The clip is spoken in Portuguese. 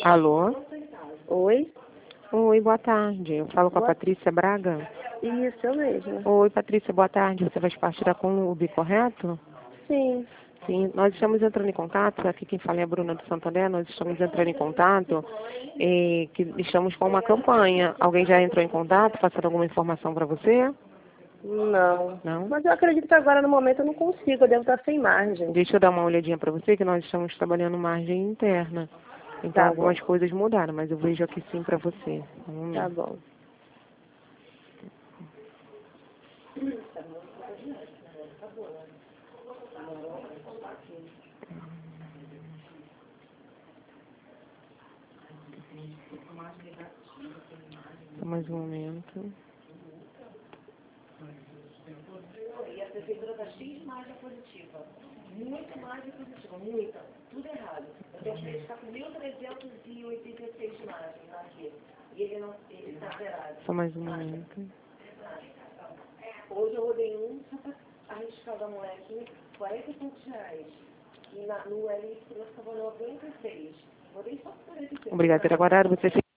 Alô? Oi? Oi, boa tarde. Eu falo com a Patrícia Braga. Isso, eu mesma. Oi, Patrícia, boa tarde. Você faz parte da Clube, correto? Sim. Sim, nós estamos entrando em contato, aqui quem fala é a Bruna do Santander, nós estamos entrando em contato, que estamos com uma campanha. Alguém já entrou em contato, passando alguma informação para você? Não. Não? Mas eu acredito que agora no momento eu não consigo, eu devo estar sem margem. Deixa eu dar uma olhadinha para você, que nós estamos trabalhando margem interna. Então Tá algumas bom. coisas mudaram, mas eu vejo aqui sim para você. Tá bom. Só mais um momento. E a prefeitura está cheia de margem positiva. Muito margem positiva, muita. Tudo errado. Eu tenho que ficar com 1.386 de margem aqui. E ele está zerado. Só mais um momento. Hoje eu rodei só para arriscar da moleque, 40 e poucos reais. E no LX eu estava 96. Rodei só por 46. Obrigada por ter aguardado. Você